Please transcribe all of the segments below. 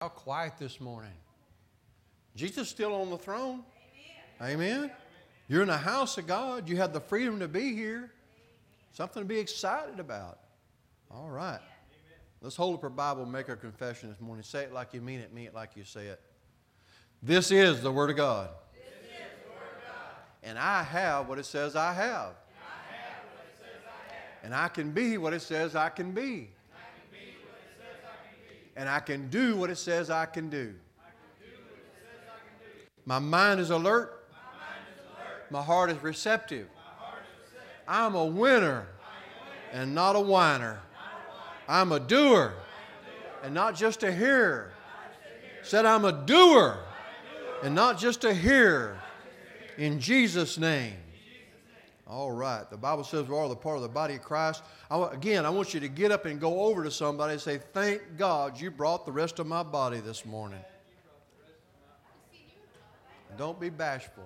How quiet this morning. Jesus is still on the throne. Amen. You're in the house of God. You have the freedom to be here. Something to be excited about. All right. Let's hold up our Bible and make our confession this morning. Say it like you mean it like you say it. This is the Word of God. This is the Word of God. And I have what it says I have. And I can be what it says I can be. And I can do what it says I can do. My mind is alert. My heart is receptive. I'm a winner and not a whiner. I'm a doer and not just a hearer. Said I'm a doer and not just a hearer. In Jesus' name. All right. The Bible says we're all the part of the body of Christ. Again, I want you to get up and go over to somebody and say, thank God you brought the rest of my body this morning. Don't be bashful.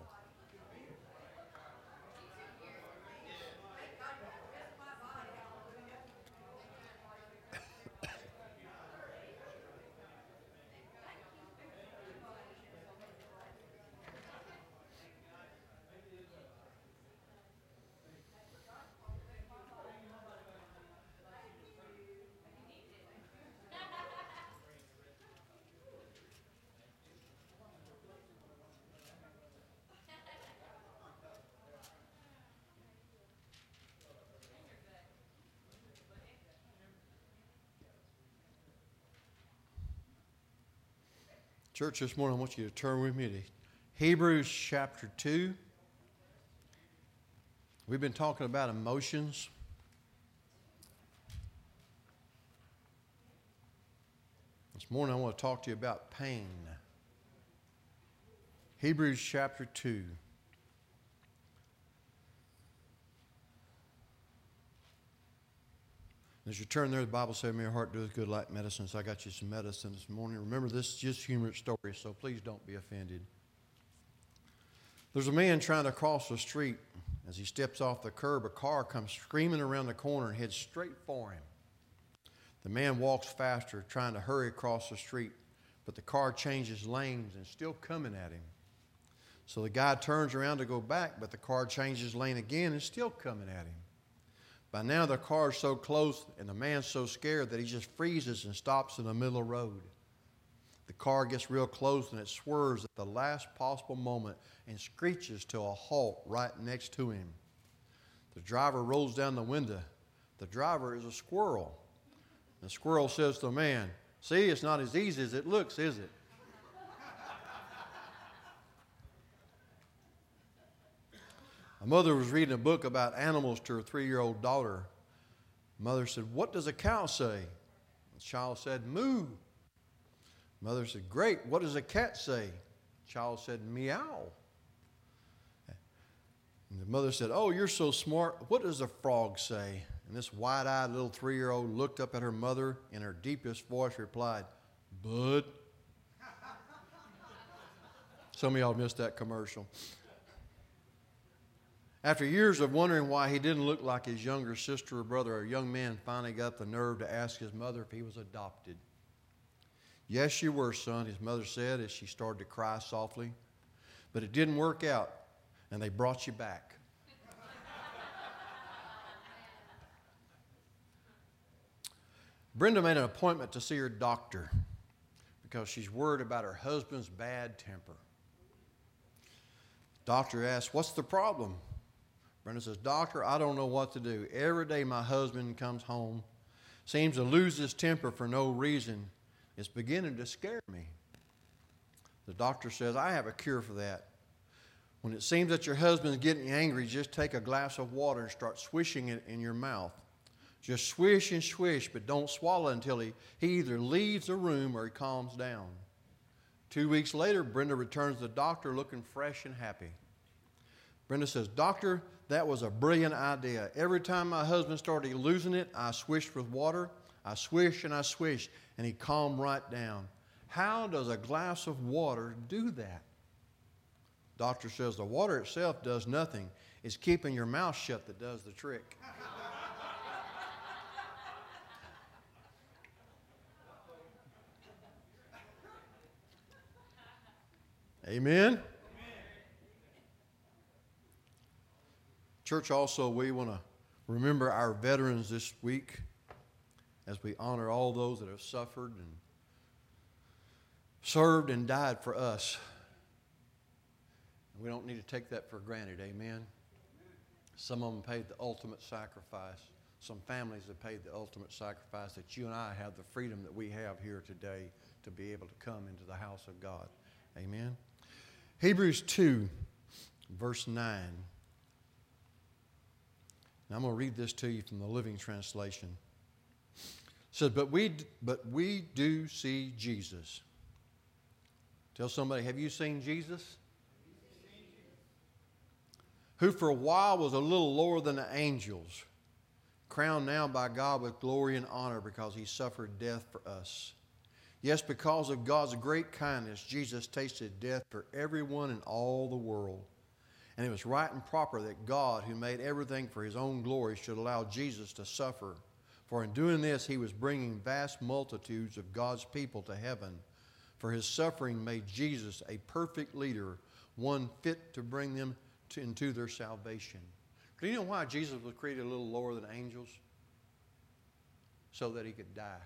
Church, this morning I want you to turn with me to Hebrews chapter 2. We've been talking about emotions. This morning I want to talk to you about pain. Hebrews chapter 2. As you turn there, the Bible says, "May your heart doeth good like medicine." So I got you some medicine this morning. Remember, this is just humorous story, so please don't be offended. There's a man trying to cross the street. As he steps off the curb, a car comes screaming around the corner and heads straight for him. The man walks faster, trying to hurry across the street, but the car changes lanes and is still coming at him. So the guy turns around to go back, but the car changes lane again and is still coming at him. By now the car is so close and the man's so scared that he just freezes and stops in the middle of the road. The car gets real close and it swerves at the last possible moment and screeches to a halt right next to him. The driver rolls down the window. The driver is a squirrel. The squirrel says to the man, "See, it's not as easy as it looks, is it?" A mother was reading a book about animals to her 3-year-old daughter. Mother said, "What does a cow say?" The child said, "Moo." Mother said, "Great. What does a cat say?" The child said, "Meow." And the mother said, "Oh, you're so smart. What does a frog say?" And this wide-eyed little 3-year-old looked up at her mother and her deepest voice replied, "Bud." Some of y'all missed that commercial. After years of wondering why he didn't look like his younger sister or brother, a young man finally got the nerve to ask his mother if he was adopted. "Yes, you were, son," his mother said as she started to cry softly. "But it didn't work out, and they brought you back." Brenda made an appointment to see her doctor because she's worried about her husband's bad temper. The doctor asked, "What's the problem?" Brenda says, "Doctor, I don't know what to do. Every day my husband comes home, seems to lose his temper for no reason. It's beginning to scare me." The doctor says, "I have a cure for that. When it seems that your husband's getting angry, just take a glass of water and start swishing it in your mouth. Just swish and swish, but don't swallow until he either leaves the room or he calms down." 2 weeks later, Brenda returns to the doctor looking fresh and happy. Brenda says, "Doctor, that was a brilliant idea. Every time my husband started losing it, I swished with water. I swish and I swish, and he calmed right down. How does a glass of water do that?" Doctor says, "The water itself does nothing. It's keeping your mouth shut that does the trick." Amen? Church, also, we want to remember our veterans this week as we honor all those that have suffered and served and died for us. We don't need to take that for granted, amen? Some of them paid the ultimate sacrifice. Some families have paid the ultimate sacrifice that you and I have the freedom that we have here today to be able to come into the house of God. Amen? Hebrews 2, verse 9. Now I'm going to read this to you from the Living Translation. It says, but we do see Jesus. Tell somebody, have you seen Jesus? Who for a while was a little lower than the angels, crowned now by God with glory and honor because he suffered death for us. Yes, because of God's great kindness, Jesus tasted death for everyone in all the world. And it was right and proper that God, who made everything for his own glory, should allow Jesus to suffer. For in doing this, he was bringing vast multitudes of God's people to heaven. For his suffering made Jesus a perfect leader, one fit to bring them into their salvation. Do you know why Jesus was created a little lower than angels? So that he could die.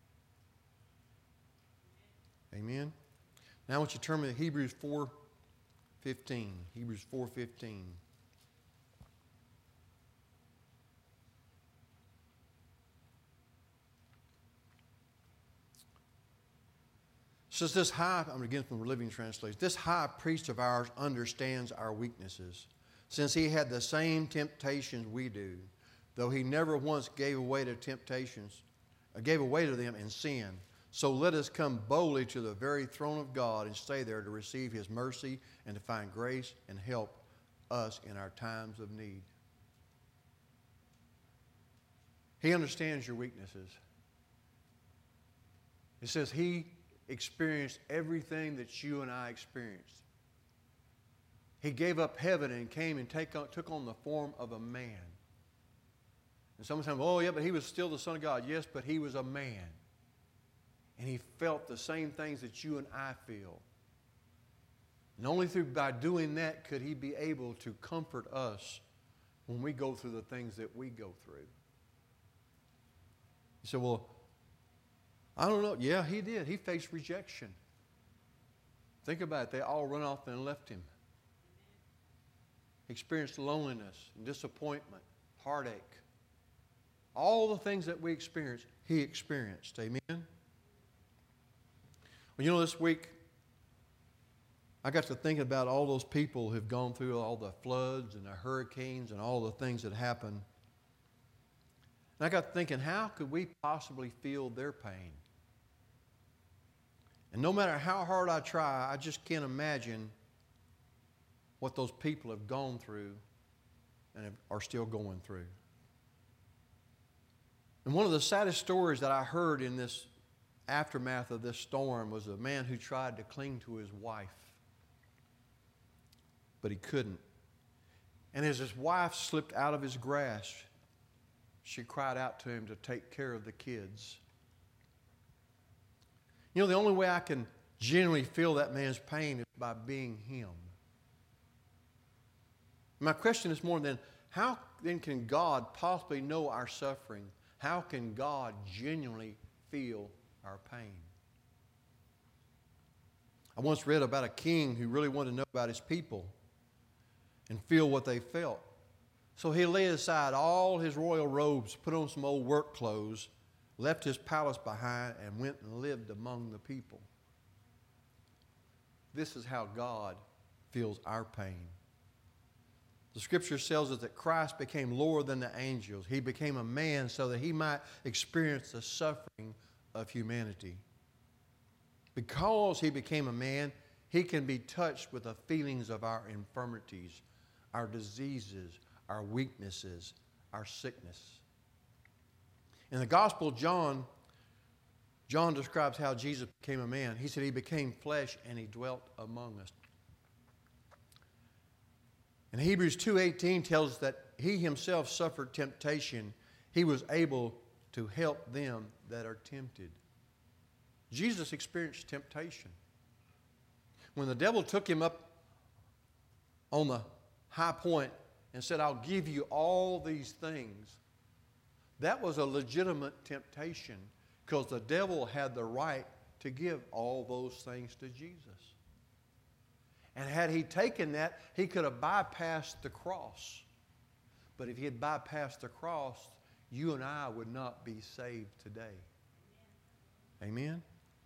Amen? Now I want you to turn me to Hebrews 4:15. Hebrews 4:15. Says this I'm again from the Living Translation. This high priest of ours understands our weaknesses, since he had the same temptations we do, though he never once gave away to them in sin. So let us come boldly to the very throne of God and stay there to receive his mercy and to find grace and help us in our times of need. He understands your weaknesses. It says he experienced everything that you and I experienced. He gave up heaven and came and took on the form of a man. And sometimes, oh yeah, but he was still the Son of God. Yes, but he was a man. And he felt the same things that you and I feel. And only by doing that could he be able to comfort us when we go through the things that we go through. You say, well, I don't know. Yeah, he did. He faced rejection. Think about it. They all run off and left him. He experienced loneliness and disappointment, heartache. All the things that we experience, he experienced. Amen? Well, you know, this week, I got to think about all those people who've gone through all the floods and the hurricanes and all the things that happened. And I got thinking, how could we possibly feel their pain? And no matter how hard I try, I just can't imagine what those people have gone through and are still going through. And one of the saddest stories that I heard in this aftermath of this storm was a man who tried to cling to his wife, but he couldn't. And as his wife slipped out of his grasp, she cried out to him to take care of the kids. You know, the only way I can genuinely feel that man's pain is by being him. My question is more than, how then can God possibly know our suffering? How can God genuinely feel our pain? I once read about a king who really wanted to know about his people and feel what they felt. So he laid aside all his royal robes, put on some old work clothes, left his palace behind, and went and lived among the people. This is how God feels our pain. The scripture tells us that Christ became lower than the angels. He became a man so that he might experience the suffering of humanity. Because he became a man, he can be touched with the feelings of our infirmities, our diseases, our weaknesses, our sickness. In the Gospel of John describes how Jesus became a man. He said he became flesh and he dwelt among us. And Hebrews 2:18 tells us that he himself suffered temptation. He was able to help them that are tempted. Jesus experienced temptation. When the devil took him up on the high point and said, I'll give you all these things, that was a legitimate temptation because the devil had the right to give all those things to Jesus. And had he taken that, he could have bypassed the cross. But if he had bypassed the cross, you and I would not be saved today. Amen?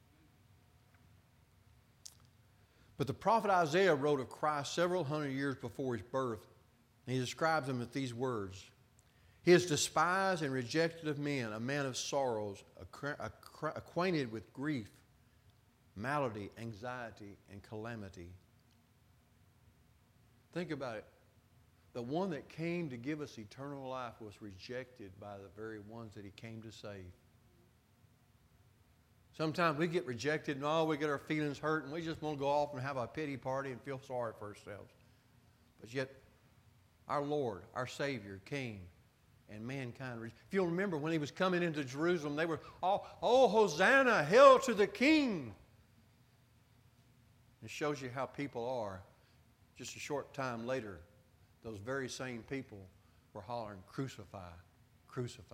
But the prophet Isaiah wrote of Christ several hundred years before his birth, and he describes him with these words. He is despised and rejected of men, a man of sorrows, acquainted with grief, malady, anxiety, and calamity. Think about it. The one that came to give us eternal life was rejected by the very ones that he came to save. Sometimes we get rejected and we get our feelings hurt and we just want to go off and have a pity party and feel sorry for ourselves. But yet, our Lord, our Savior, came and mankind. If you'll remember when he was coming into Jerusalem, they were all, oh, Hosanna, hail to the King. It shows you how people are. Just a short time later, those very same people were hollering, crucify, crucify.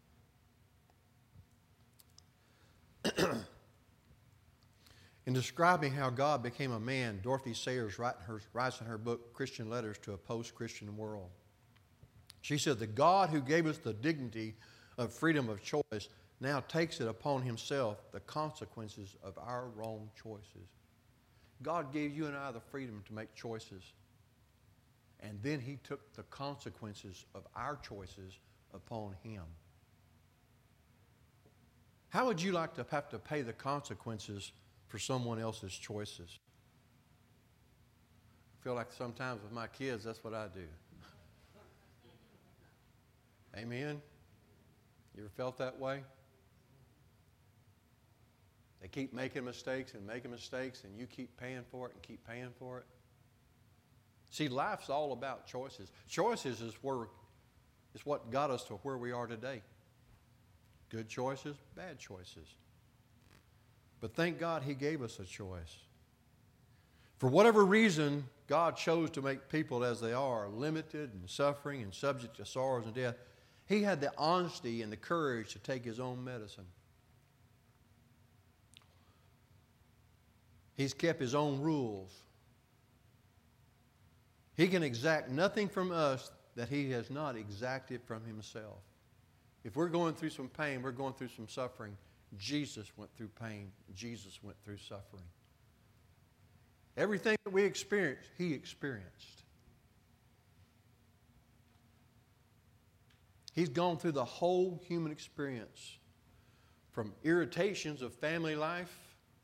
In describing how God became a man, Dorothy Sayers writes in her book, Christian Letters to a Post-Christian World. She said, the God who gave us the dignity of freedom of choice now takes it upon himself the consequences of our wrong choices. God gave you and I the freedom to make choices. And then he took the consequences of our choices upon him. How would you like to have to pay the consequences for someone else's choices? I feel like sometimes with my kids, that's what I do. Amen? You ever felt that way? They keep making mistakes and you keep paying for it and keep paying for it. See, life's all about choices. Choices is what got us to where we are today. Good choices, bad choices. But thank God he gave us a choice. For whatever reason, God chose to make people as they are, limited and suffering and subject to sorrows and death. He had the honesty and the courage to take his own medicine. He's kept his own rules. He can exact nothing from us that he has not exacted from himself. If we're going through some pain, we're going through some suffering, Jesus went through pain. Jesus went through suffering. Everything that we experience, he experienced. He's gone through the whole human experience, from irritations of family life.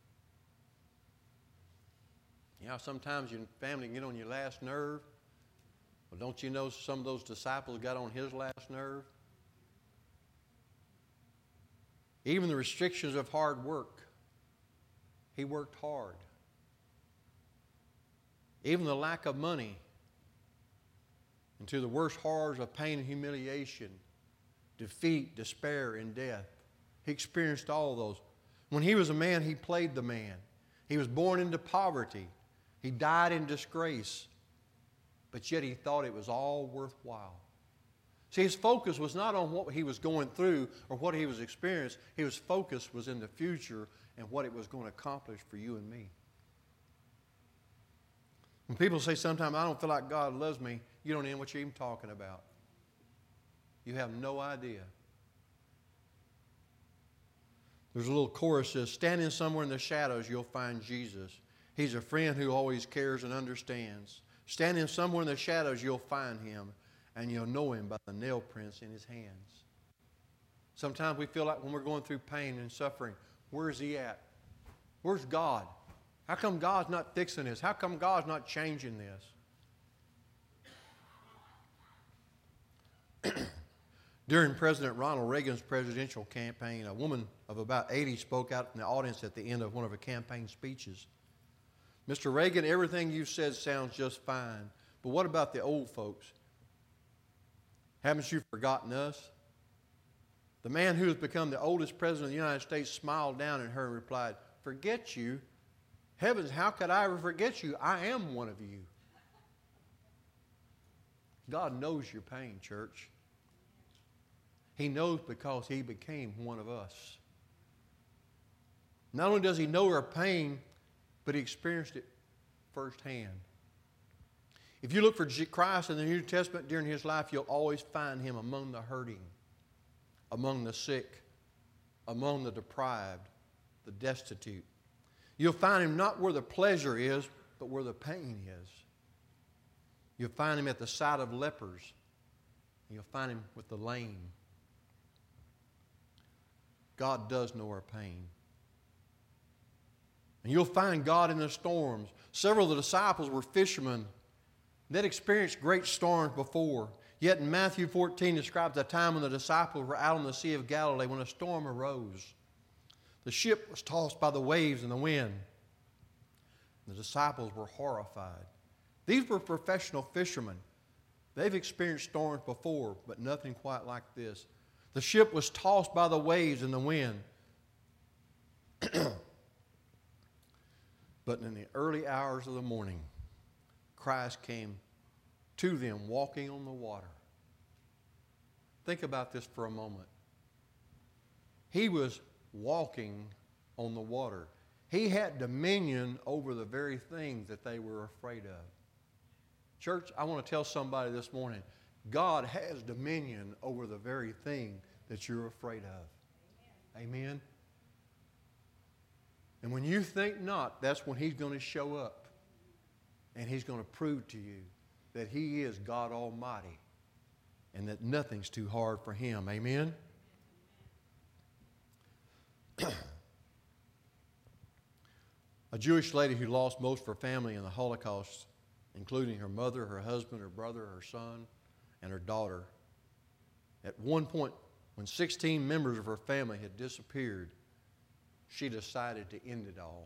You know, sometimes your family can get on your last nerve. Well, don't you know some of those disciples got on his last nerve? Even the restrictions of hard work. He worked hard. Even the lack of money. And to the worst horrors of pain and humiliation, defeat, despair, and death. He experienced all of those. When he was a man, he played the man. He was born into poverty. He died in disgrace. But yet he thought it was all worthwhile. See, his focus was not on what he was going through or what he was experiencing. His focus was in the future and what it was going to accomplish for you and me. When people say sometimes, I don't feel like God loves me, you don't know what you're even talking about. You have no idea. There's a little chorus that says, standing somewhere in the shadows, you'll find Jesus. He's a friend who always cares and understands. Standing somewhere in the shadows, you'll find him, and you'll know him by the nail prints in his hands. Sometimes we feel like when we're going through pain and suffering, where's he at? Where's God? How come God's not fixing this? How come God's not changing this? During President Ronald Reagan's presidential campaign, a woman of about 80 spoke out in the audience at the end of one of her campaign speeches. Mr. Reagan, everything you've said sounds just fine, but what about the old folks? Haven't you forgotten us? The man who has become the oldest president of the United States smiled down at her and replied, forget you? Heavens, how could I ever forget you? I am one of you. God knows your pain, church. He knows because He became one of us. Not only does He know our pain, but He experienced it firsthand. If you look for Christ in the New Testament during His life, you'll always find Him among the hurting, among the sick, among the deprived, the destitute. You'll find Him not where the pleasure is, but where the pain is. You'll find Him at the side of lepers. You'll find Him with the lame. God does know our pain. And you'll find God in the storms. Several of the disciples were fishermen. They'd experienced great storms before. Yet in Matthew 14 describes a time when the disciples were out on the Sea of Galilee when a storm arose. The ship was tossed by the waves and the wind. The disciples were horrified. These were professional fishermen. They've experienced storms before, but nothing quite like this. The ship was tossed by the waves and the wind. But in the early hours of the morning, Christ came to them walking on the water. Think about this for a moment. He was walking on the water. He had dominion over the very things that they were afraid of. Church, I want to tell somebody this morning, God has dominion over the very thing that you're afraid of. Amen? Amen? And when you think not, that's when He's going to show up. And He's going to prove to you that He is God Almighty and that nothing's too hard for Him. Amen? A Jewish lady who lost most of her family in the Holocaust, including her mother, her husband, her brother, her son, and her daughter. At one point, when 16 members of her family had disappeared, she decided to end it all.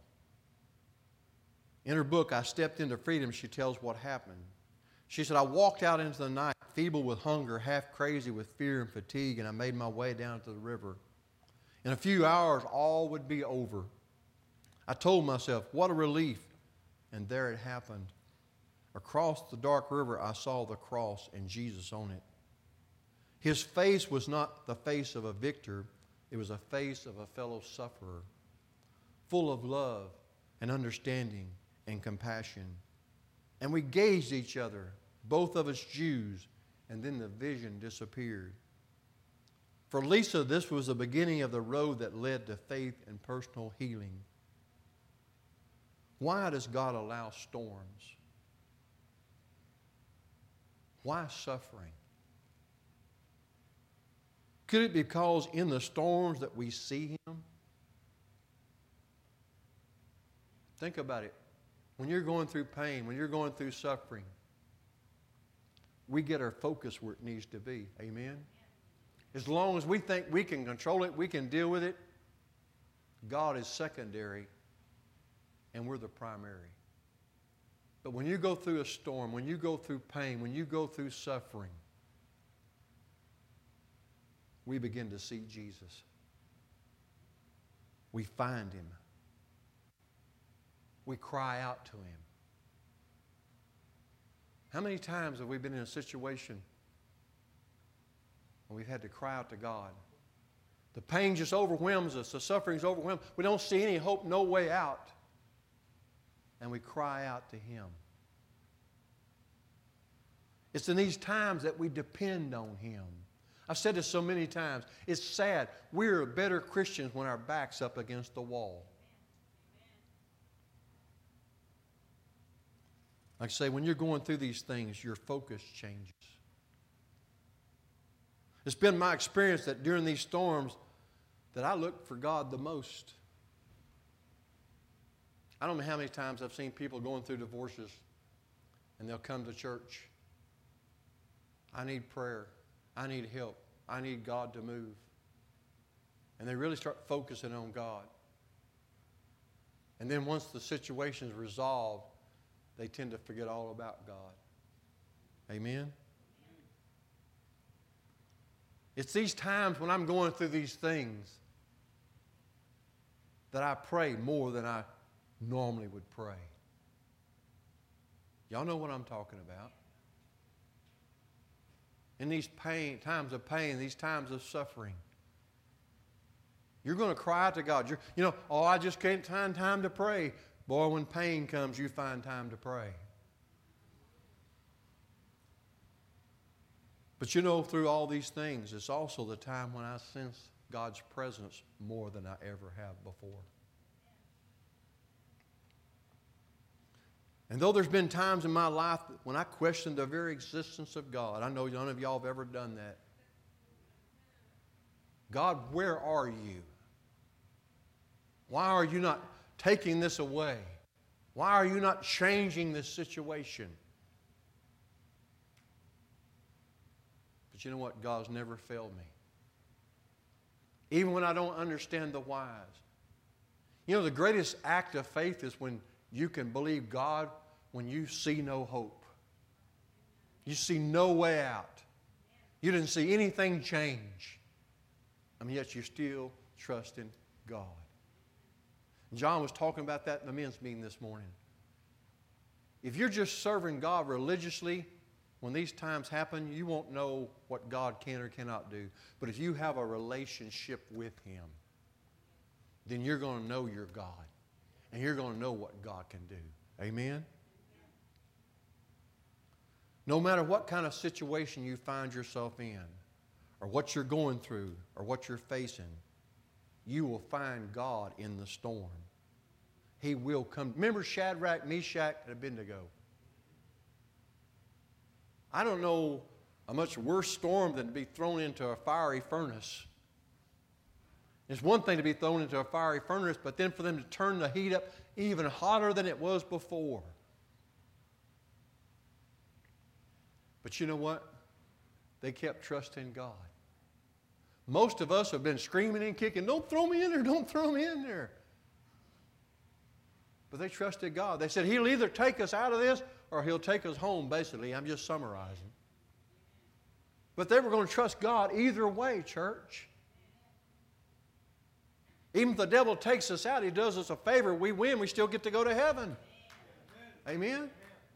In her book, I Stepped into Freedom, she tells what happened. She said, I walked out into the night, feeble with hunger, half crazy with fear and fatigue, and I made my way down to the river. In a few hours, all would be over. I told myself, what a relief. And there it happened. Across the dark river, I saw the cross and Jesus on it. His face was not the face of a victor. It was a face of a fellow sufferer, full of love and understanding and compassion. And we gazed at each other, both of us Jews, and then the vision disappeared. For Lisa, this was the beginning of the road that led to faith and personal healing. Why does God allow storms? Why suffering? Could it be because in the storms that we see Him? Think about it. When you're going through pain, when you're going through suffering, we get our focus where it needs to be. Amen? As long as we think we can control it, we can deal with it, God is secondary and we're the primary. But when you go through a storm, when you go through pain, when you go through suffering, we begin to see Jesus. We find Him. We cry out to Him. How many times have we been in a situation when we've had to cry out to God? The pain just overwhelms us. The suffering's overwhelmed. We don't see any hope, no way out. And we cry out to Him. It's in these times that we depend on Him. I've said this so many times. It's sad. We're better Christians when our back's up against the wall. Like I say, when you're going through these things, your focus changes. It's been my experience that during these storms that I look for God the most. I don't know how many times I've seen people going through divorces and they'll come to church. I need prayer. I need help. I need God to move. And they really start focusing on God. And then once the situation is resolved, they tend to forget all about God. Amen? It's these times when I'm going through these things that I pray more than I normally would pray. Y'all know what I'm talking about. In these times of pain, these times of suffering, you're going to cry out to God. I just can't find time to pray. Boy, when pain comes, you find time to pray. But through all these things, it's also the time when I sense God's presence more than I ever have before. And though there's been times in my life when I questioned the very existence of God, I know none of y'all have ever done that. God, where are you? Why are you not taking this away? Why are you not changing this situation? But you know what? God's never failed me. Even when I don't understand the whys. The greatest act of faith is when you can believe God when you see no hope. You see no way out. You didn't see anything change. Yet you're still trusting God. John was talking about that in the men's meeting this morning. If you're just serving God religiously, when these times happen, you won't know what God can or cannot do. But if you have a relationship with Him, then you're going to know your God. And you're going to know what God can do. Amen? No matter what kind of situation you find yourself in, or what you're going through, or what you're facing, you will find God in the storm. He will come. Remember Shadrach, Meshach, and Abednego? I don't know a much worse storm than to be thrown into a fiery furnace. It's one thing to be thrown into a fiery furnace, but then for them to turn the heat up even hotter than it was before. But you know what? They kept trusting God. Most of us have been screaming and kicking, don't throw me in there, don't throw me in there. But they trusted God. They said, He'll either take us out of this or He'll take us home, basically. I'm just summarizing. But they were going to trust God either way, church. Even if the devil takes us out, he does us a favor. We win, we still get to go to heaven. Amen?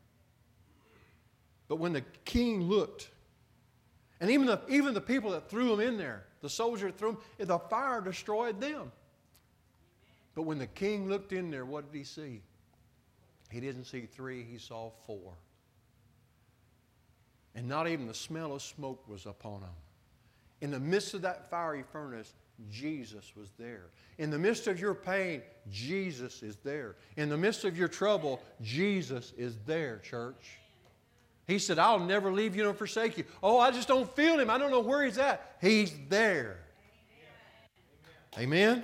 But when the king looked, and even the people that threw him in there, the soldier threw him, the fire destroyed them. But when the king looked in there, what did he see? He didn't see 3, he saw 4. And not even the smell of smoke was upon him. In the midst of that fiery furnace, Jesus was there. In the midst of your pain, Jesus is there. In the midst of your trouble, Jesus is there, church. He said, I'll never leave you nor forsake you. Oh, I just don't feel Him. I don't know where He's at. He's there. Amen?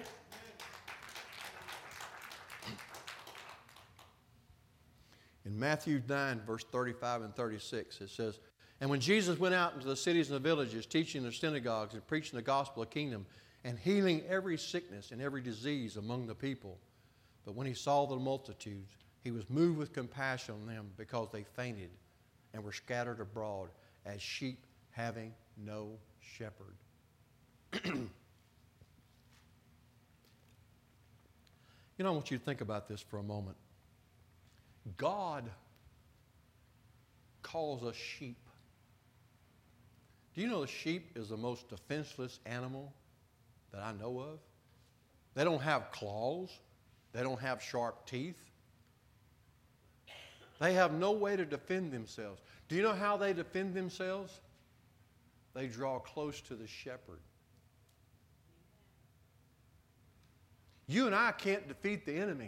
In Matthew 9, verse 35 and 36, it says, And when Jesus went out into the cities and the villages, teaching in their synagogues and preaching the gospel of the kingdom, and healing every sickness and every disease among the people. But when He saw the multitudes, He was moved with compassion on them because they fainted and were scattered abroad as sheep having no shepherd. I want you to think about this for a moment. God calls us sheep. Do you know the sheep is the most defenseless animal that I know of? They don't have claws. They don't have sharp teeth. They have no way to defend themselves. Do you know how they defend themselves? They draw close to the shepherd. You and I can't defeat the enemy.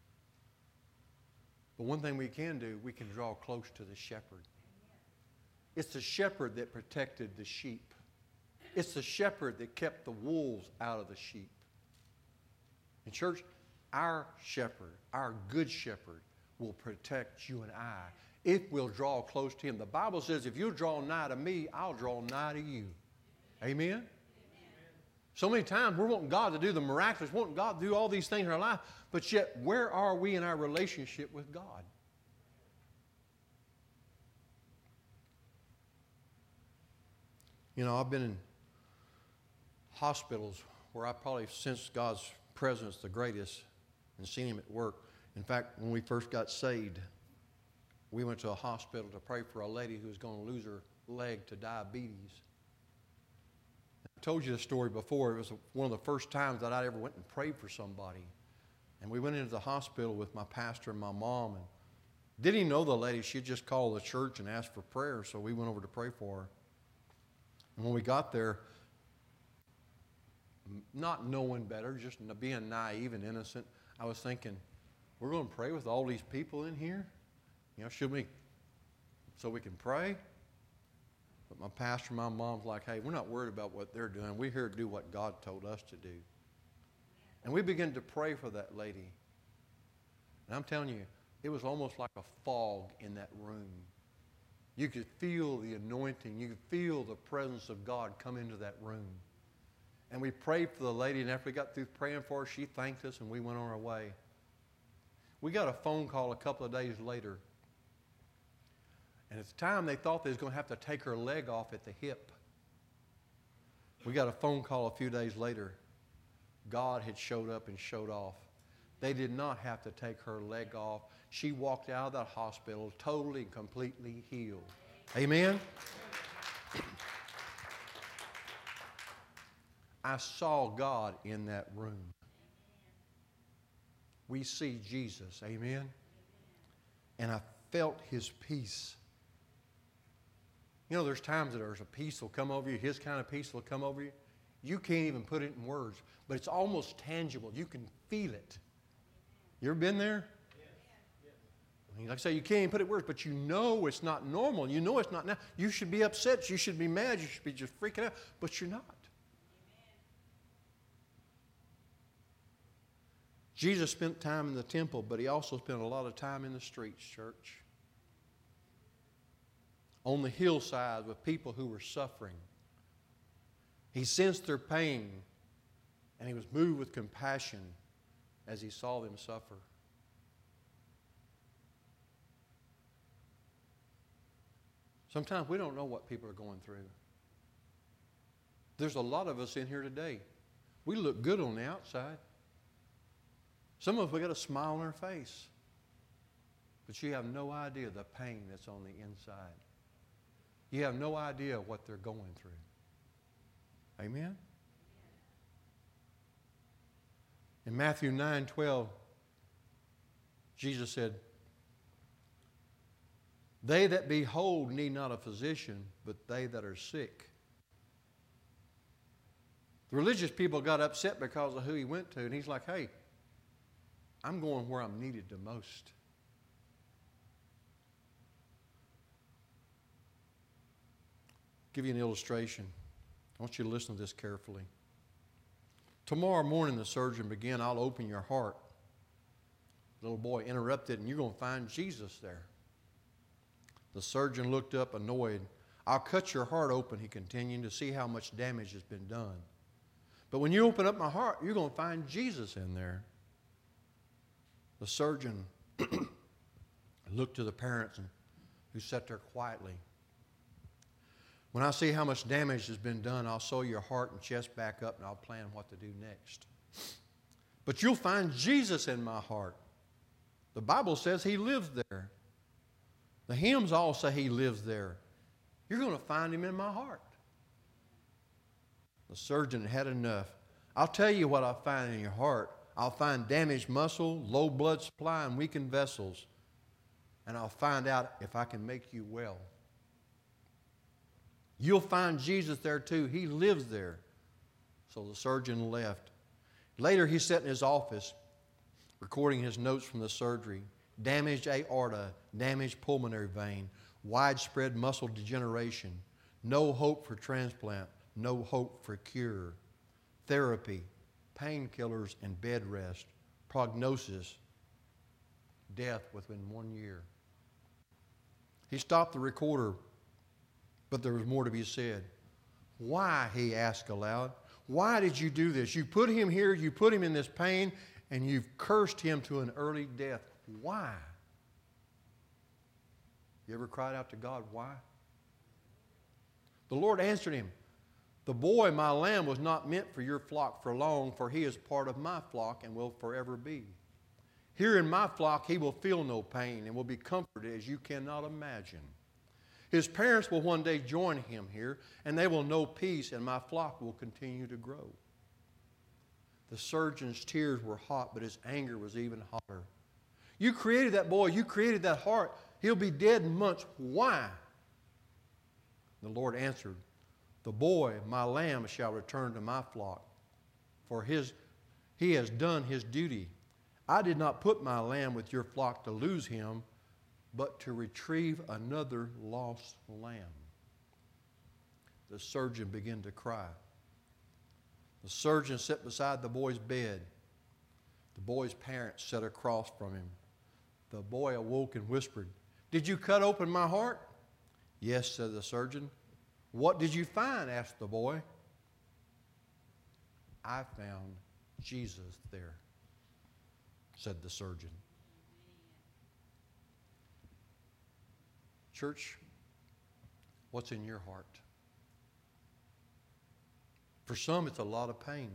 But one thing we can do, we can draw close to the shepherd. It's the shepherd that protected the sheep. It's the shepherd that kept the wolves out of the sheep. And church, our shepherd, our good shepherd, will protect you and I if we'll draw close to Him. The Bible says, if you draw nigh to me, I'll draw nigh to you. Amen? So many times we're wanting God to do the miraculous, wanting God to do all these things in our life, but yet where are we in our relationship with God? I've been in hospitals where I probably sensed God's presence the greatest and seen Him at work. In fact, when we first got saved, we went to a hospital to pray for a lady who was going to lose her leg to diabetes. I told you this story before. It was one of the first times that I ever went and prayed for somebody. And we went into the hospital with my pastor and my mom, and didn't even know the lady. She just called the church and asked for prayer, so we went over to pray for her. And when we got there, not knowing better, just being naive and innocent, I was thinking, we're going to pray with all these people in here? Should we, so we can pray? But my pastor and my mom's like, hey, we're not worried about what they're doing. We're here to do what God told us to do. And we began to pray for that lady. And I'm telling you, it was almost like a fog in that room. You could feel the anointing. You could feel the presence of God come into that room. And we prayed for the lady, and after we got through praying for her, she thanked us, and we went on our way. We got a phone call a couple of days later. And at the time, they thought they was going to have to take her leg off at the hip. We got a phone call a few days later. God had showed up and showed off. They did not have to take her leg off. She walked out of that hospital totally and completely healed. Amen? I saw God in that room. We see Jesus. Amen? And I felt His peace. There's times that there's a peace will come over you. His kind of peace will come over you. You can't even put it in words, but it's almost tangible. You can feel it. You ever been there? Yes. Like I say, you can't even put it in words, but you know it's not normal. You know it's not now. You should be upset. You should be mad. You should be just freaking out, but you're not. Jesus spent time in the temple, but He also spent a lot of time in the streets, church. On the hillside with people who were suffering. He sensed their pain, and He was moved with compassion as He saw them suffer. Sometimes we don't know what people are going through. There's a lot of us in here today. We look good on the outside. Some of us, we got a smile on our face. But you have no idea the pain that's on the inside. You have no idea what they're going through. Amen? In Matthew 9:12, Jesus said, they that be whole need not a physician, but they that are sick. The religious people got upset because of who He went to, and He's like, hey, I'm going where I'm needed the most. Give you an illustration. I want you to listen to this carefully. Tomorrow morning, the surgeon began, I'll open your heart. The little boy interrupted, and you're going to find Jesus there. The surgeon looked up annoyed. I'll cut your heart open, he continued, to see how much damage has been done. But when you open up my heart, you're going to find Jesus in there. The surgeon looked to the parents who sat there quietly. When I see how much damage has been done, I'll sew your heart and chest back up, and I'll plan what to do next. But you'll find Jesus in my heart. The Bible says He lives there. The hymns all say He lives there. You're going to find Him in my heart. The surgeon had enough. I'll tell you what I'll find in your heart. I'll find damaged muscle, low blood supply, and weakened vessels. And I'll find out if I can make you well. You'll find Jesus there too. He lives there. So the surgeon left. Later he sat in his office recording his notes from the surgery. Damaged aorta, damaged pulmonary vein, widespread muscle degeneration, no hope for transplant, no hope for cure, therapy, painkillers and bed rest, prognosis, death within 1 year. He stopped the recorder, but there was more to be said. Why, he asked aloud, why did you do this? You put him here, you put him in this pain, and you've cursed him to an early death. Why? You ever cried out to God, why? The Lord answered him, the boy, my lamb, was not meant for your flock for long, for he is part of my flock and will forever be. Here in my flock, he will feel no pain and will be comforted as you cannot imagine. His parents will one day join him here, and they will know peace, and my flock will continue to grow. The surgeon's tears were hot, but his anger was even hotter. You created that boy. You created that heart. He'll be dead in months. Why? The Lord answered, the boy, my lamb, shall return to my flock, for he has done his duty. I did not put my lamb with your flock to lose him, but to retrieve another lost lamb. The surgeon began to cry. The surgeon sat beside the boy's bed. The boy's parents sat across from him. The boy awoke and whispered, did you cut open my heart? Yes, said the surgeon. What did you find? Asked the boy. I found Jesus there, said the surgeon. Church, what's in your heart? For some, it's a lot of pain.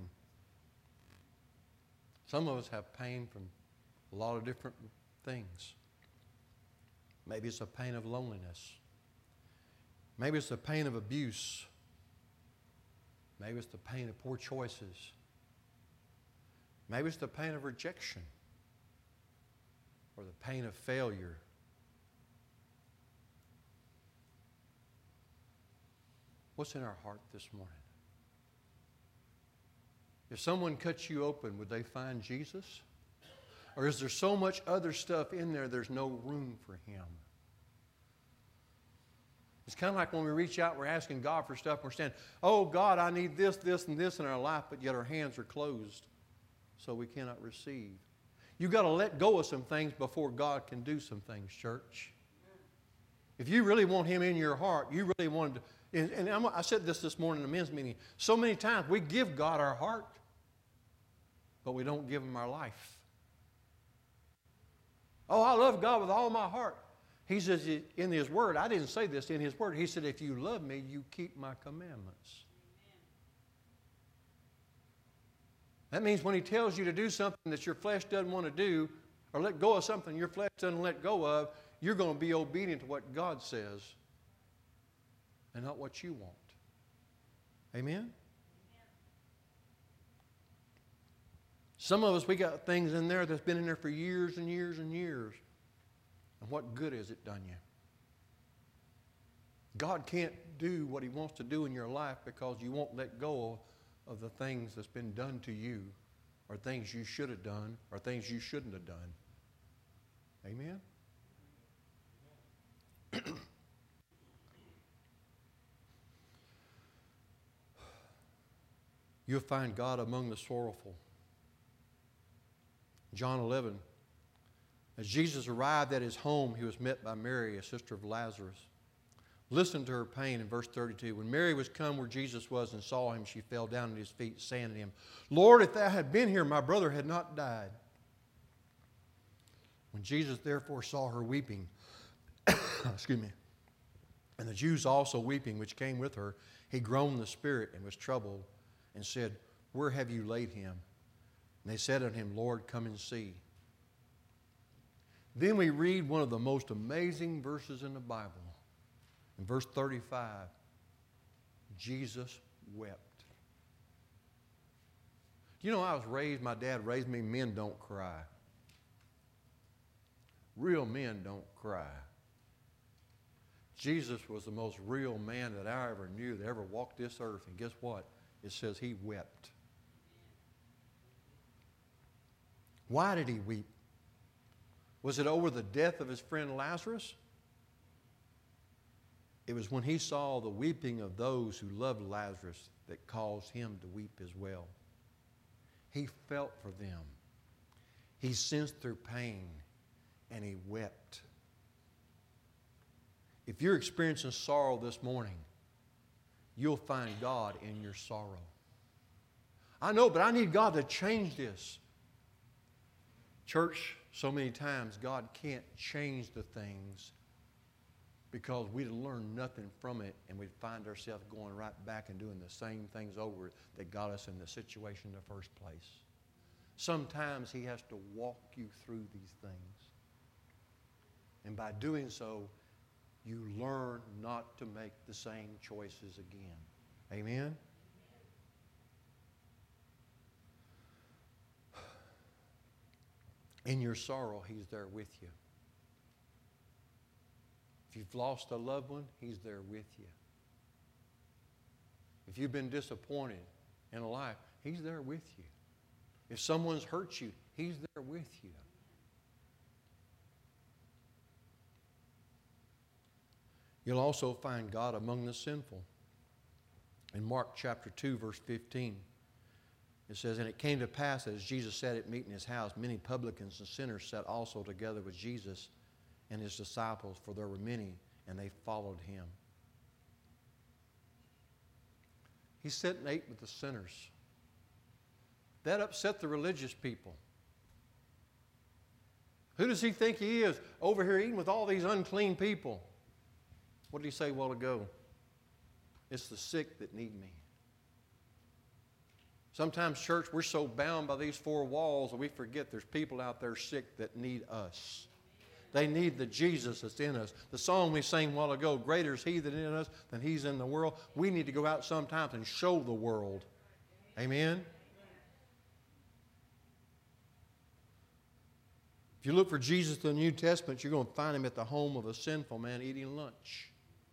Some of us have pain from a lot of different things. Maybe it's a pain of loneliness. Maybe it's the pain of abuse. Maybe it's the pain of poor choices. Maybe it's the pain of rejection or the pain of failure. What's in our heart this morning? If someone cuts you open, would they find Jesus? Or is there so much other stuff in there, there's no room for him? It's kind of like when we reach out, we're asking God for stuff, and we're saying, oh, God, I need this, this, and this in our life, but yet our hands are closed, so we cannot receive. You've got to let go of some things before God can do some things, church. If you really want him in your heart, you really want to. And I said this morning in the men's meeting. So many times we give God our heart, but we don't give him our life. Oh, I love God with all my heart. He says in his word, I didn't say this in his word. He said, if you love me, you keep my commandments. That means when he tells you to do something that your flesh doesn't want to do, or let go of something your flesh doesn't let go of, you're going to be obedient to what God says and not what you want. Amen? Some of us, we got things in there that's been in there for years and years and years. And what good has it done you? God can't do what he wants to do in your life because you won't let go of the things that's been done to you, or things you should have done, or things you shouldn't have done. Amen? You'll find God among the sorrowful. John 11. As Jesus arrived at his home, he was met by Mary, a sister of Lazarus. Listen to her pain in verse 32. When Mary was come where Jesus was and saw him, she fell down at his feet, saying to him, Lord, if thou had been here, my brother had not died. When Jesus therefore saw her weeping, excuse me, and the Jews also weeping, which came with her, he groaned in the spirit and was troubled, and said, Where have you laid him? And they said unto him, Lord, come and see. Then we read one of the most amazing verses in the Bible. In verse 35, Jesus wept. You know, I was raised, my dad raised me, men don't cry. Real men don't cry. Jesus was the most real man that I ever knew that ever walked this earth. And guess what? It says he wept. Why did he weep? Was it over the death of his friend Lazarus? It was when he saw the weeping of those who loved Lazarus that caused him to weep as well. He felt for them. He sensed their pain, and he wept. If you're experiencing sorrow this morning, you'll find God in your sorrow. I know, but I need God to change this. Church, so many times God can't change the things because we'd learn nothing from it, and we'd find ourselves going right back and doing the same things over that got us in the situation in the first place. Sometimes He has to walk you through these things. And by doing so, you learn not to make the same choices again. Amen? In your sorrow, He's there with you. If you've lost a loved one, He's there with you. If you've been disappointed in a life, He's there with you. If someone's hurt you, He's there with you. You'll also find God among the sinful. In Mark chapter 2, verse 15, it says, "And it came to pass that as Jesus sat at meat in His house, many publicans and sinners sat also together with Jesus and His disciples, for there were many, and they followed Him." He sat and ate with the sinners. That upset the religious people. Who does He think He is, over here eating with all these unclean people? What did He say a while ago? It's the sick that need me. Sometimes, church, we're so bound by these four walls that we forget there's people out there sick that need us. They need the Jesus that's in us. The song we sang a while ago, "Greater is He that is in us than He's in the world." We need to go out sometimes and show the world. Amen? If you look for Jesus in the New Testament, you're going to find Him at the home of a sinful man eating lunch.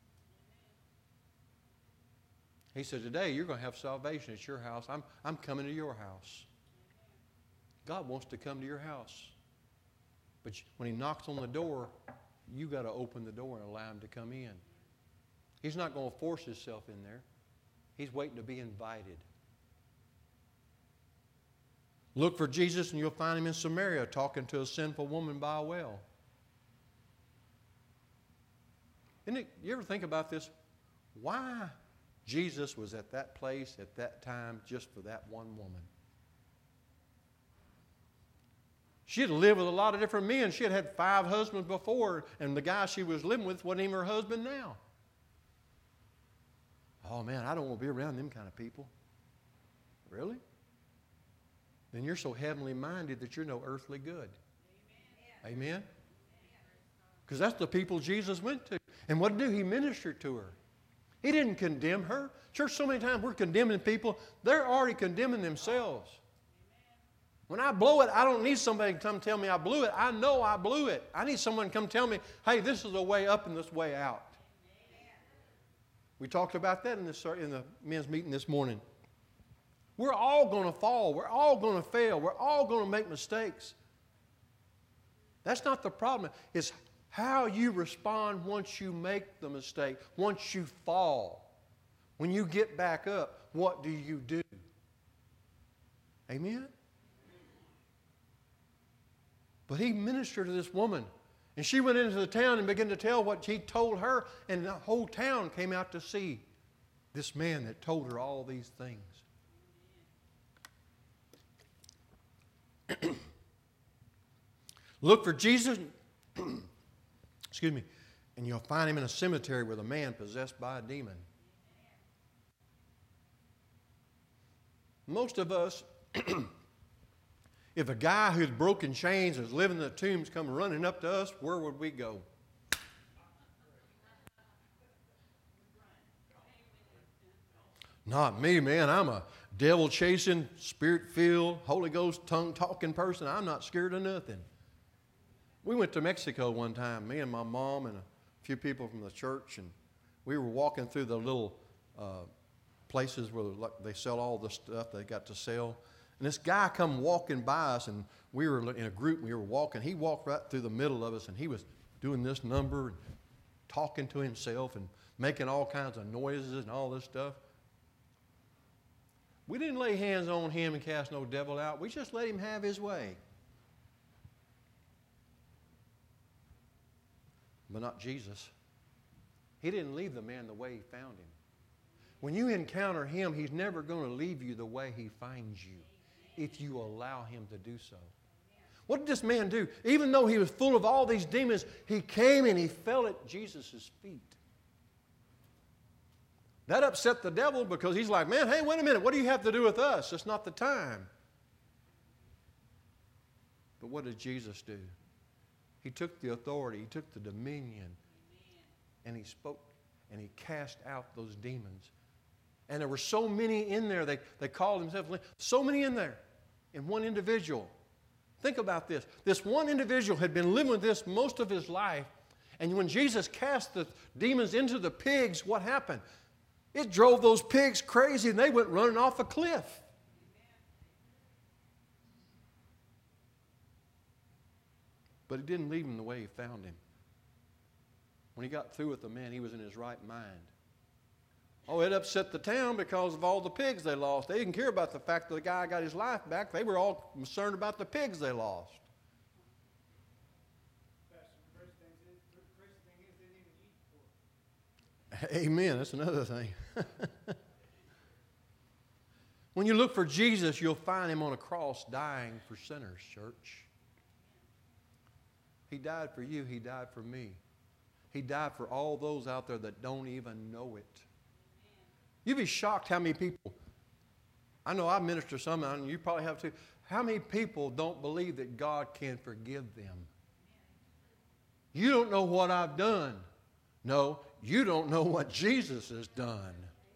He said, "Today you're going to have salvation at your house. I'm coming to your house." God wants to come to your house. But when He knocks on the door, you got to open the door and allow Him to come in. He's not going to force Himself in there. He's waiting to be invited. Look for Jesus and you'll find Him in Samaria talking to a sinful woman by a well. You ever think about this? Why Jesus was at that place at that time just for that one woman? She had lived with a lot of different men. She had had 5 husbands before, and the guy she was living with wasn't even her husband now. Oh man, I don't want to be around them kind of people. Really? Then you're so heavenly minded that you're no earthly good. Amen? Because that's the people Jesus went to. And what did He do? He ministered to her. He didn't condemn her. Church, so many times we're condemning people. They're already condemning themselves. When I blow it, I don't need somebody to come tell me I blew it. I know I blew it. I need someone to come tell me, hey, this is a way up and this way out. We talked about that in the men's meeting this morning. We're all going to fall. We're all going to fail. We're all going to make mistakes. That's not the problem. It's how you respond once you make the mistake, once you fall. When you get back up, what do you do? Amen? But He ministered to this woman. And she went into the town and began to tell what He told her. And the whole town came out to see this man that told her all these things. Look for Jesus, excuse me, and you'll find Him in a cemetery with a man possessed by a demon. Most of us, if a guy who's broken chains is living in the tombs come running up to us, where would we go? Not me, man. I'm a devil-chasing, spirit-filled, Holy Ghost tongue-talking person. I'm not scared of nothing. We went to Mexico one time, me and my mom and a few people from the church, and we were walking through the little places where they sell all the stuff they got to sell. And this guy come walking by us, and we were in a group, and we were walking. He walked right through the middle of us, and he was doing this number and talking to himself and making all kinds of noises and all this stuff. We didn't lay hands on him and cast no devil out. We just let him have his way. But not Jesus. He didn't leave the man the way he found him. When you encounter Him, He's never going to leave you the way He finds you if you allow Him to do so. What did this man do? Even though he was full of all these demons, he came and he fell at Jesus' feet. That upset the devil because he's like, man, hey, wait a minute. What do you have to do with us? It's not the time. But what did Jesus do? He took the authority, he took the dominion, and he spoke, and he cast out those demons. And there were so many in there, they called themselves, so many in there, in one individual. Think about this. This one individual had been living with this most of his life, and when Jesus cast the demons into the pigs, what happened? It drove those pigs crazy, and they went running off a cliff. But he didn't leave him the way he found him. When he got through with the man, he was in his right mind. Oh, it upset the town because of all the pigs they lost. They didn't care about the fact that the guy got his life back. They were all concerned about the pigs they lost. Amen. That's another thing. When you look for Jesus, you'll find him on a cross dying for sinners, church. He died for you. He died for me. He died for all those out there that don't even know it. You'd be shocked how many people, I know I minister some, and you probably have too, how many people don't believe that God can forgive them? You don't know what I've done. No, you don't know what Jesus has done.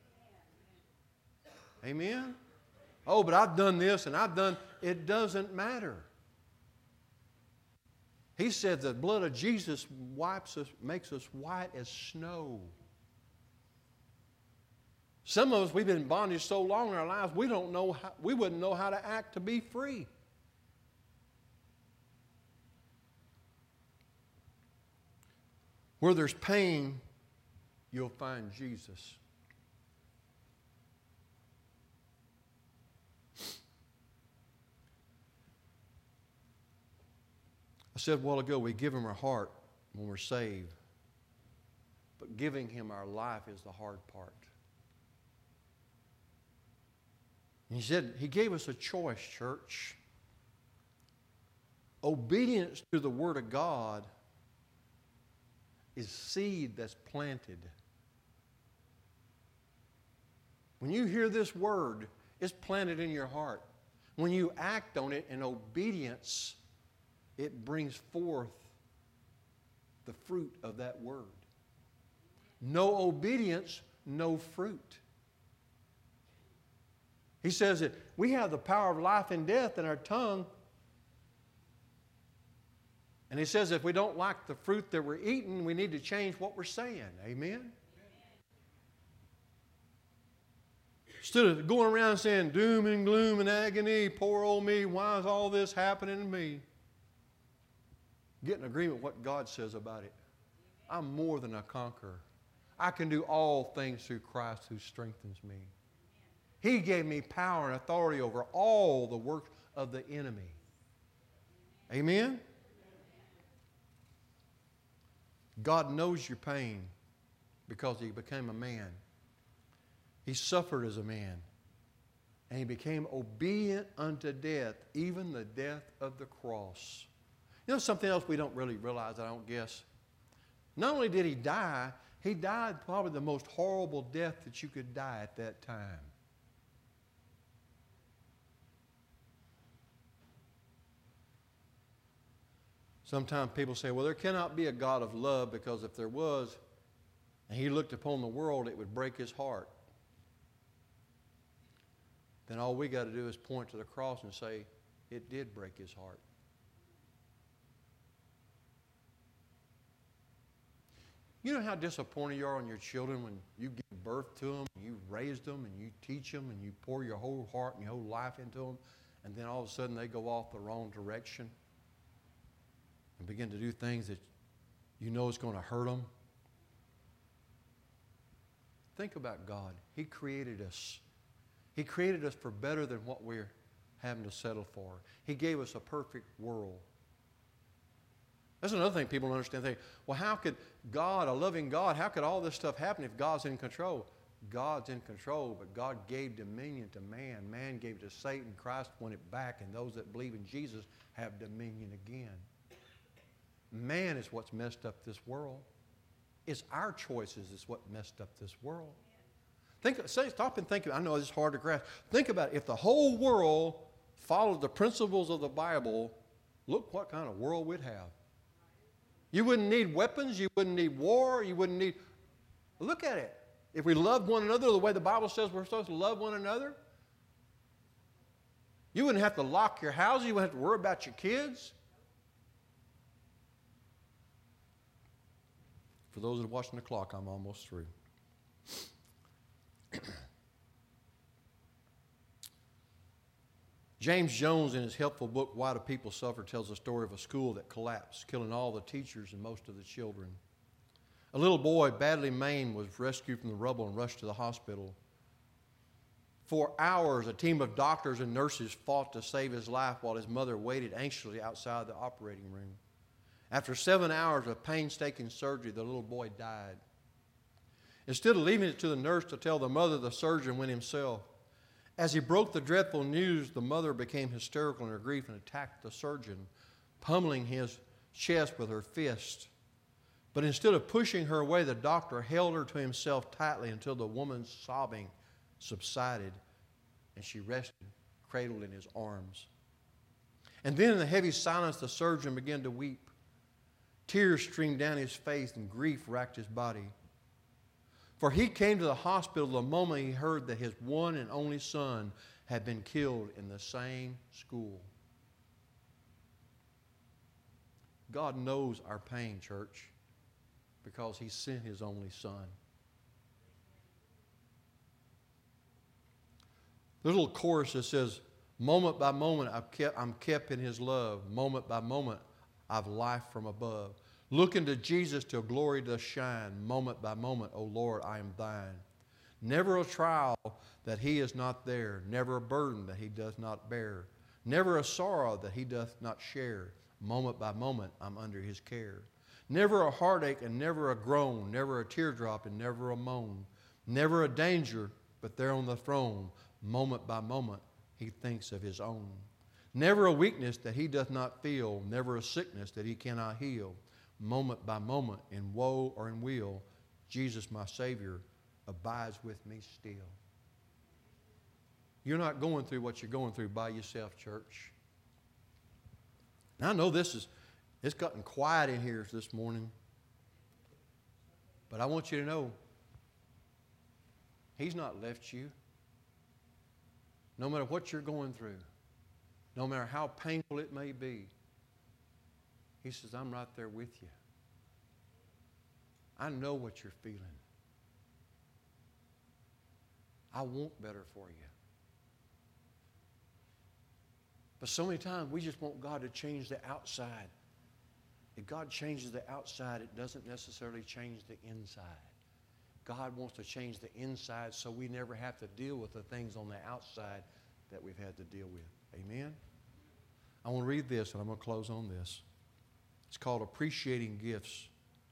Amen? Oh, but I've done this and I've done, it doesn't matter. He said the blood of Jesus wipes us, makes us white as snow. Some of us, we've been in bondage so long in our lives, we wouldn't know how to act to be free. Where there's pain, you'll find Jesus. I said a while ago, we give him our heart when we're saved. But giving him our life is the hard part. And he said, he gave us a choice, church. Obedience to the Word of God is seed that's planted. When you hear this word, it's planted in your heart. When you act on it in obedience, it brings forth the fruit of that word. No obedience, no fruit. He says that we have the power of life and death in our tongue. And he says if we don't like the fruit that we're eating, we need to change what we're saying. Amen? Instead of going around saying doom and gloom and agony, poor old me, why is all this happening to me? Get in agreement with what God says about it. I'm more than a conqueror. I can do all things through Christ who strengthens me. He gave me power and authority over all the work of the enemy. Amen? God knows your pain because he became a man. He suffered as a man. And he became obedient unto death, even the death of the cross. You know something else we don't really realize, I don't guess? Not only did he died probably the most horrible death that you could die at that time. Sometimes people say, well, there cannot be a God of love because if there was, and he looked upon the world, it would break his heart. Then all we got to do is point to the cross and say, it did break his heart. You know how disappointed you are on your children when you give birth to them, and you raise them, and you teach them, and you pour your whole heart and your whole life into them, and then all of a sudden they go off the wrong direction and begin to do things that you know is going to hurt them? Think about God. He created us. He created us for better than what we're having to settle for. He gave us a perfect world. That's another thing people don't understand. They think, well, how could God, a loving God, how could all this stuff happen if God's in control? God's in control, but God gave dominion to man. Man gave it to Satan. Christ won it back, and those that believe in Jesus have dominion again. Man is what's messed up this world. It's our choices is what messed up this world. Stop and think. I know it's hard to grasp. Think about it. If the whole world followed the principles of the Bible, look what kind of world we'd have. You wouldn't need weapons. You wouldn't need war. You wouldn't need... Look at it. If we loved one another the way the Bible says we're supposed to love one another, you wouldn't have to lock your house. You wouldn't have to worry about your kids. For those that are watching the clock, I'm almost through. James Jones, in his helpful book, Why Do People Suffer, tells the story of a school that collapsed, killing all the teachers and most of the children. A little boy, badly maimed, was rescued from the rubble and rushed to the hospital. For hours, a team of doctors and nurses fought to save his life while his mother waited anxiously outside the operating room. After 7 hours of painstaking surgery, the little boy died. Instead of leaving it to the nurse to tell the mother, the surgeon went himself. As he broke the dreadful news, the mother became hysterical in her grief and attacked the surgeon, pummeling his chest with her fist. But instead of pushing her away, the doctor held her to himself tightly until the woman's sobbing subsided and she rested, cradled in his arms. And then in the heavy silence, the surgeon began to weep. Tears streamed down his face and grief racked his body. For he came to the hospital the moment he heard that his one and only son had been killed in the same school. God knows our pain, church, because he sent his only son. There's a little chorus that says, moment by moment I'm kept in his love. Moment by moment I've life from above. Looking to Jesus till glory does shine. Moment by moment, O Lord, I am thine. Never a trial that he is not there. Never a burden that he does not bear. Never a sorrow that he doth not share. Moment by moment, I'm under his care. Never a heartache and never a groan. Never a teardrop and never a moan. Never a danger, but there on the throne, moment by moment, he thinks of his own. Never a weakness that he doth not feel. Never a sickness that he cannot heal. Moment by moment, in woe or in weal, Jesus, my Savior, abides with me still. You're not going through what you're going through by yourself, church. Now, I know it's gotten quiet in here this morning, but I want you to know he's not left you. No matter what you're going through, no matter how painful it may be, he says, I'm right there with you. I know what you're feeling. I want better for you. But so many times we just want God to change the outside. If God changes the outside, it doesn't necessarily change the inside. God wants to change the inside so we never have to deal with the things on the outside that we've had to deal with. Amen? I want to read this, and I'm going to close on this. It's called Appreciating Gifts.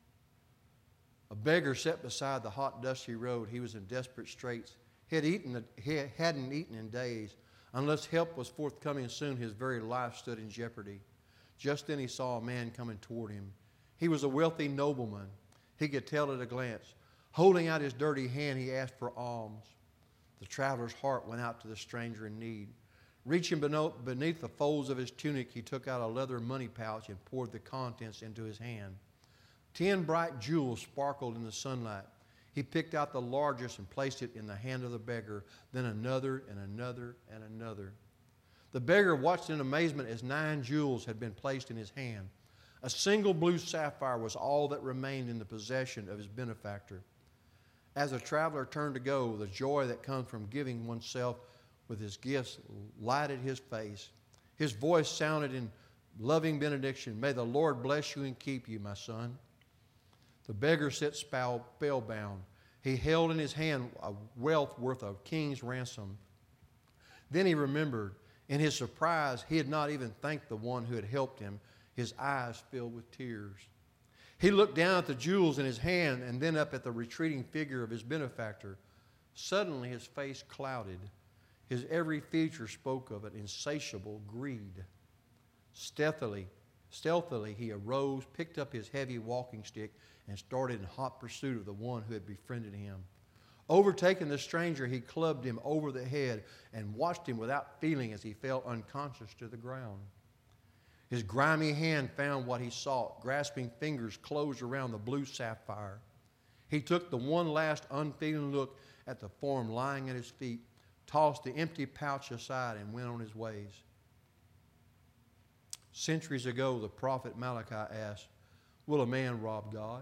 A beggar sat beside the hot, dusty road. He was in desperate straits. He hadn't eaten in days. Unless help was forthcoming soon, his very life stood in jeopardy. Just then he saw a man coming toward him. He was a wealthy nobleman. He could tell at a glance. Holding out his dirty hand, he asked for alms. The traveler's heart went out to the stranger in need. Reaching beneath the folds of his tunic, he took out a leather money pouch and poured the contents into his hand. 10 bright jewels sparkled in the sunlight. He picked out the largest and placed it in the hand of the beggar, then another and another and another. The beggar watched in amazement as 9 jewels had been placed in his hand. A single blue sapphire was all that remained in the possession of his benefactor. As the traveler turned to go, the joy that comes from giving oneself with his gifts lighted his face. His voice sounded in loving benediction. May the Lord bless you and keep you, my son. The beggar sat spellbound. He held in his hand a wealth worth a king's ransom. Then he remembered. In his surprise, he had not even thanked the one who had helped him. His eyes filled with tears. He looked down at the jewels in his hand and then up at the retreating figure of his benefactor. Suddenly his face clouded. His every feature spoke of an insatiable greed. Stealthily he arose, picked up his heavy walking stick, and started in hot pursuit of the one who had befriended him. Overtaking the stranger, he clubbed him over the head and watched him without feeling as he fell unconscious to the ground. His grimy hand found what he sought. Grasping fingers closed around the blue sapphire. He took the one last unfeeling look at the form lying at his feet, tossed the empty pouch aside, and went on his ways. Centuries ago, the prophet Malachi asked, will a man rob God?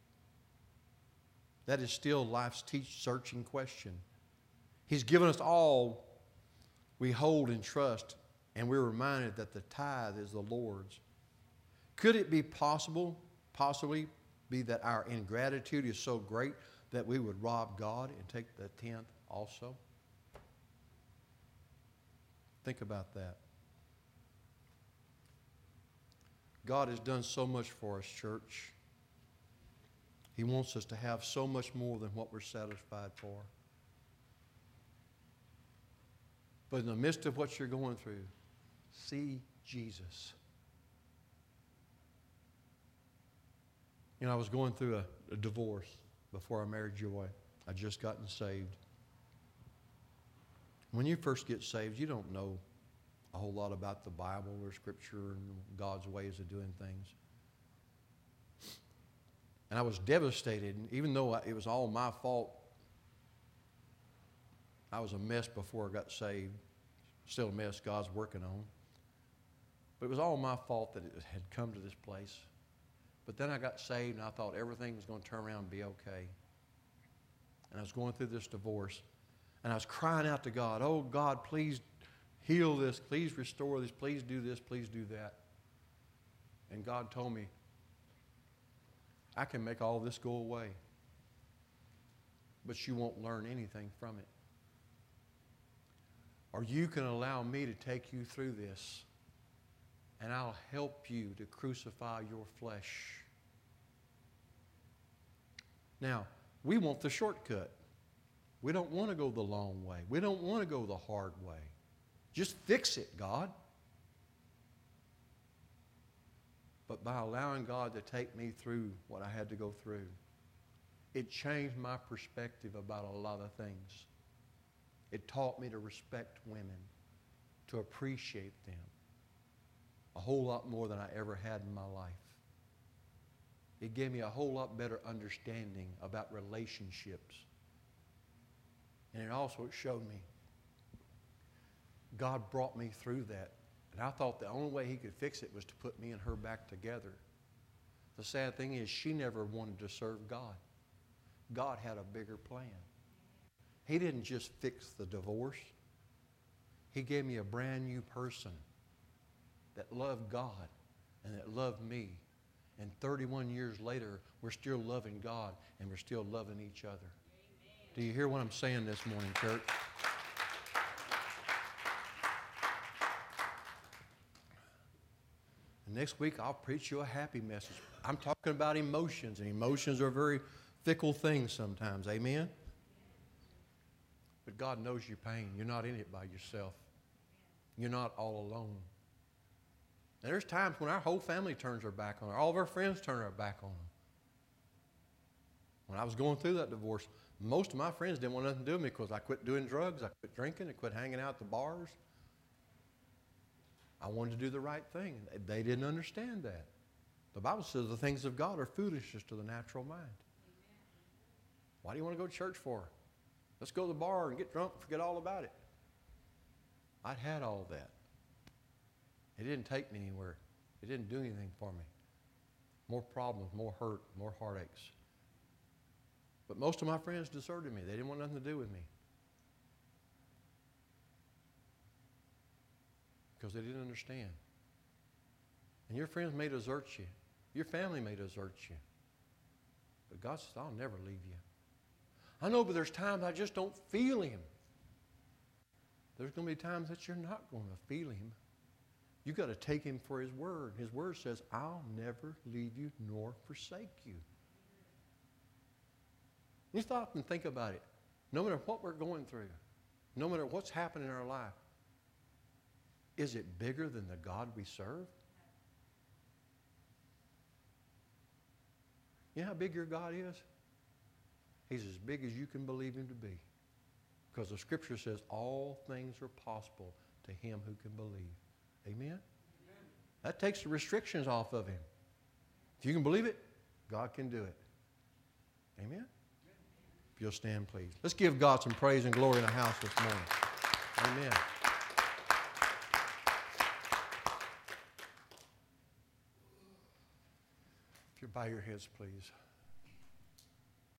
That is still life's searching question. He's given us all we hold in trust, and we're reminded that the tithe is the Lord's. Could it be possibly be that our ingratitude is so great that we would rob God and take the tenth also? Think about that. God has done so much for us, church. He wants us to have so much more than what we're satisfied for. But in the midst of what you're going through, see Jesus. You know, I was going through a divorce before I married Joy. I'd just gotten saved. When you first get saved, you don't know a whole lot about the Bible or Scripture and God's ways of doing things. And I was devastated, even though it was all my fault. I was a mess before I got saved. Still a mess God's working on. But it was all my fault that it had come to this place. But then I got saved, and I thought everything was going to turn around and be okay. And I was going through this divorce, and I was crying out to God, oh, God, please heal this. Please restore this. Please do this. Please do that. And God told me, I can make all this go away, but you won't learn anything from it. Or you can allow me to take you through this, and I'll help you to crucify your flesh. Now, we want the shortcut. We don't want to go the long way. We don't want to go the hard way. Just fix it, God. But by allowing God to take me through what I had to go through, it changed my perspective about a lot of things. It taught me to respect women, to appreciate them a whole lot more than I ever had in my life. It gave me a whole lot better understanding about relationships. And it also showed me God brought me through that. And I thought the only way He could fix it was to put me and her back together. The sad thing is she never wanted to serve God. God had a bigger plan. He didn't just fix the divorce. He gave me a brand new person that loved God and that loved me. And 31 years later, we're still loving God and we're still loving each other. Amen. Do you hear what I'm saying this morning, church? And next week, I'll preach you a happy message. I'm talking about emotions, and emotions are very fickle things sometimes. Amen? But God knows your pain. You're not in it by yourself. You're not all alone. And there's times when our whole family turns their back on her. All of our friends turn their back on her. When I was going through that divorce, most of my friends didn't want nothing to do with me because I quit doing drugs, I quit drinking, I quit hanging out at the bars. I wanted to do the right thing. They didn't understand that. The Bible says the things of God are foolishness to the natural mind. Amen. Why do you want to go to church for? Let's go to the bar and get drunk and forget all about it. I'd had all that. It didn't take me anywhere. It didn't do anything for me. More problems, more hurt, more heartaches. But most of my friends deserted me. They didn't want nothing to do with me. Because they didn't understand. And your friends may desert you. Your family may desert you. But God says, I'll never leave you. I know, but there's times I just don't feel Him. There's going to be times that you're not going to feel Him. You've got to take Him for His word. His word says, I'll never leave you nor forsake you. You stop and think about it. No matter what we're going through, no matter what's happening in our life, is it bigger than the God we serve? You know how big your God is? He's as big as you can believe Him to be. Because the Scripture says all things are possible to him who can believe. Amen? Amen. That takes the restrictions off of him. If you can believe it, God can do it. Amen? If you'll stand, please. Let's give God some praise and glory in the house this morning. Amen. If you bow your heads, please.